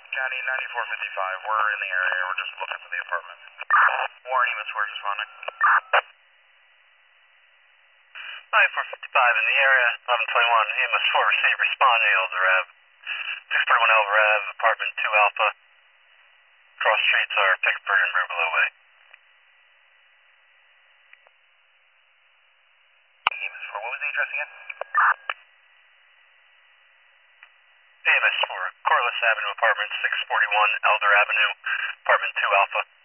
County 9455, we're in the area, we're just looking for the apartment. Warren EMS Force responding. 9455 in the area, 1121, EMS 4 receive, responding, Elder Ave. 641 Elder Ave, apartment 2 Alpha. Cross streets are Pickford and Riverlow Way. EMS 4, what was the address again? EMS 4, Corliss Avenue, apartment 641 Elder Avenue, apartment 2 Alpha.